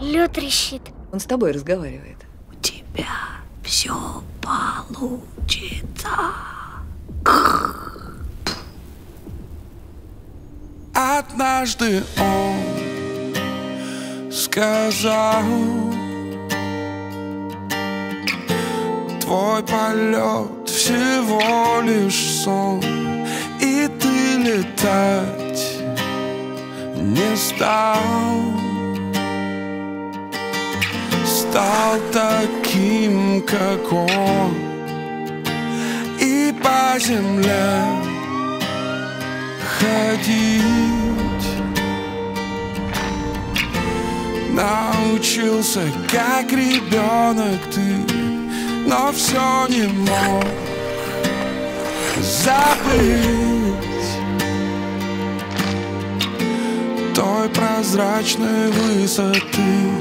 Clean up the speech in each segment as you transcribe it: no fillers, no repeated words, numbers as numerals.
Лед трещит. Он с тобой разговаривает. У тебя все получится. Однажды он сказал: твой полет всего лишь сон, и ты летать не стал. Стал таким, как он, и по земле ходить. Научился, как ребенок ты, но все не мог забыть той прозрачной высоты.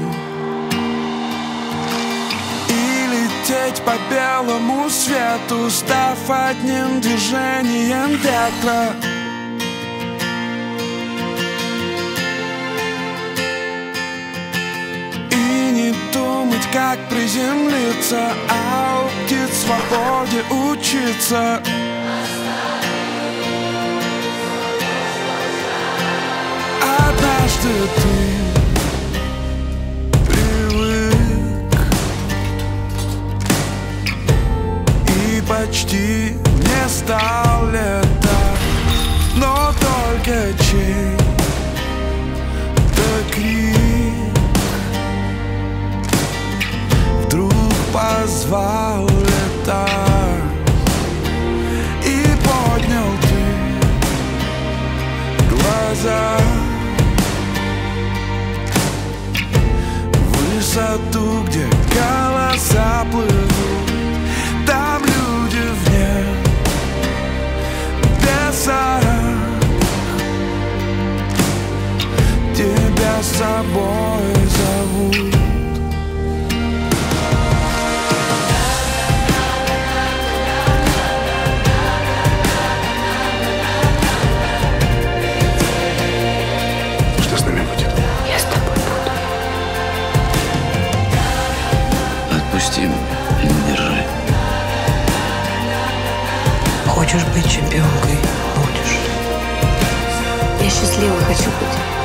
Лететь по белому свету, став одним движением ветра. И не думать, как приземлиться, а у птиц свободе учиться. Однажды ты почти не стал летать, но только чей-то крик вдруг позвал летать. И поднял ты глаза в высоту, где голоса плывут. Там люди вне небеса тебя с собой зовут. Что с нами будет? Я с тобой буду. Отпусти меня и не держи. Хочешь быть чемпионкой? Будешь. Я счастливой хочу быть.